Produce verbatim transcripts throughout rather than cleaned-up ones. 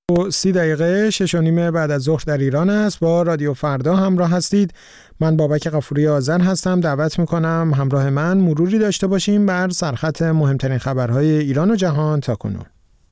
سی دقیقه شش و نیم بعد از ظهر در ایران است. با رادیو فردا همراه هستید. من بابک غفوری آذر هستم. دعوت میکنم همراه من مروری داشته باشیم بر سرخط مهمترین خبرهای ایران و جهان تا کنون.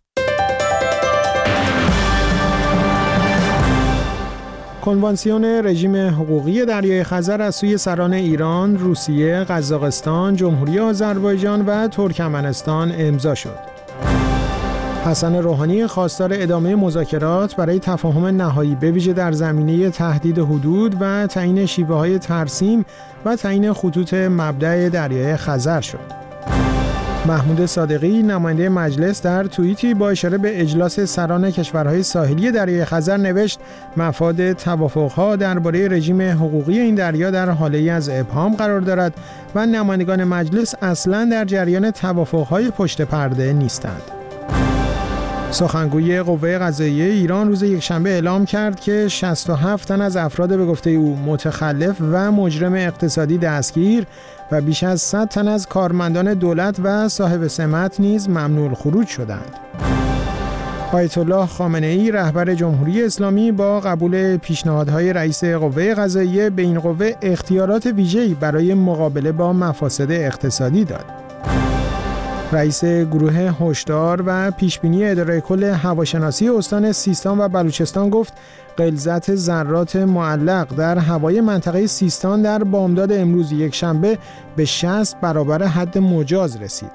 کنوانسیون رژیم حقوقی دریای خزر از سوی سران ایران، روسیه، قزاقستان، جمهوری آذربایجان و ترکمنستان امضا شد. حسن روحانی خواستار ادامه مذاکرات برای تفاهم نهایی به ویژه در زمینه تهدید حدود و تعیین شیوه‌های ترسیم و تعیین خطوط مبدأ دریای خزر شد. محمود صادقی نماینده مجلس در توییتی با اشاره به اجلاس سران کشورهای ساحلی دریای خزر نوشت مفاد توافق‌ها درباره رژیم حقوقی این دریا در حاله‌ای از ابهام قرار دارد و نمایندگان مجلس اصلاً در جریان توافق‌های پشت پرده نیستند. سخنگوی قوه قضاییه ایران روز یکشنبه اعلام کرد که شصت و هفت تن از افراد به گفته او متخلف و مجرم اقتصادی دستگیر و بیش از صد تن از کارمندان دولت و صاحب سمت نیز ممنوع الخروج شدند. آیت الله خامنه‌ای رهبر جمهوری اسلامی با قبول پیشنهادهای رئیس قوه قضاییه به این قوه اختیارات ویژه‌ای برای مقابله با مفاسد اقتصادی داد. رئیس گروه هشدار و پیشبینی اداره کل هواشناسی استان سیستان و بلوچستان گفت غلظت ذرات معلق در هوای منطقه سیستان در بامداد امروز یکشنبه به شصت برابر حد مجاز رسید.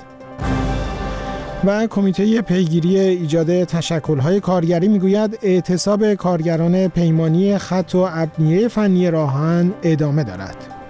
و کمیته پیگیری ایجاد تشکل‌های کارگری میگوید اعتصاب کارگران پیمانی خط و ابنیه فنی راه‌آهن ادامه دارد.